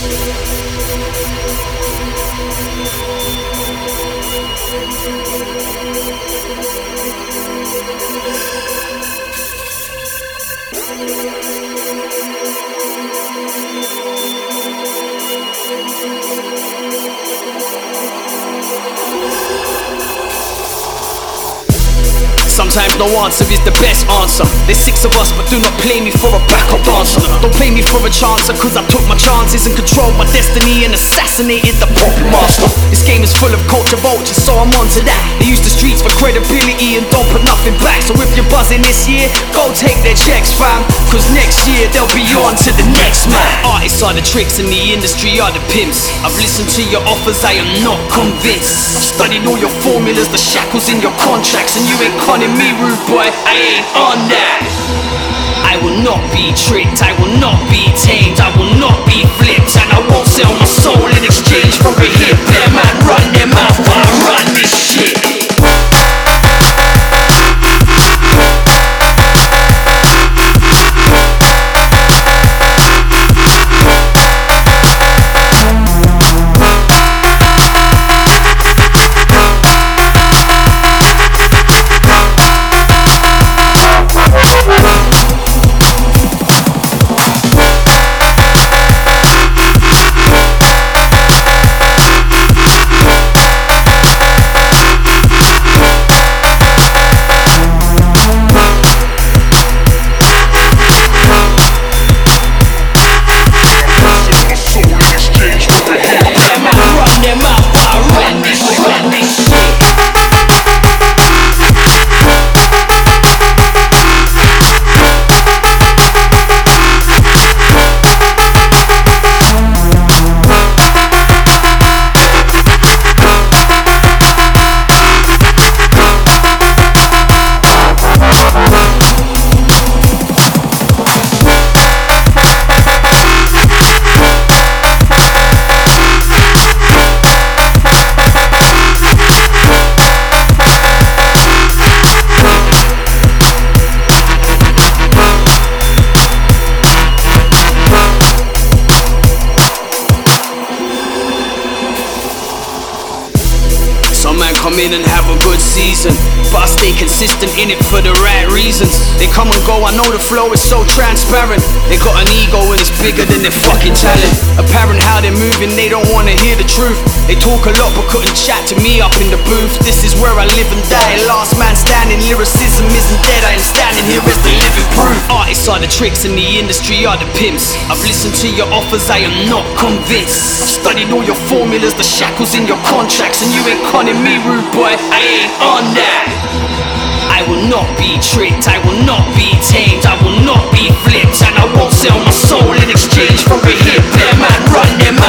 Sometimes no answer is the best answer. There's 6 of us, but do not play me for a backup dancer. Don't play me for a chancer, cause I took my chances and controlled my destiny and assassinated the pop master. This game is full of culture vultures, so I'm onto that. They use the streets for credibility and don't put nothing back. So if you're buzzing this year, go take their checks, fam, cause next year they'll be on to the next man. Artists are the tricks and the industry are the pimps. I've listened to your offers, I am not convinced. I've studied all your formulas, the shackles in your contracts, and you ain't conning me, rude boy, I ain't on that. I will not be tricked, I will not be tamed, I will not be flipped, and I won't sell my soul in exchange for a hit. Their man run their mouth while I run this shit. Some man come in and have a good season, but I stay consistent in it for the right reasons. They come and go, I know the flow is so transparent. They got an ego and it's bigger than their fucking talent. Apparent how they're moving, they don't wanna hear the truth. They talk a lot but couldn't chat to me up in the booth. This is where I live and die, last man standing. Lyricism isn't dead, I am standing here as the living proof. Artists are the tricks and the industry are the pimps. I've listened to your offers, I am not convinced. I've studied all your formulas, the shackles in your contracts, and you ain't conning me, rude boy, I ain't on that. I will not be tricked, I will not be tamed, I will not be flipped, and I won't sell my soul in exchange for a hit. Their man run their mouth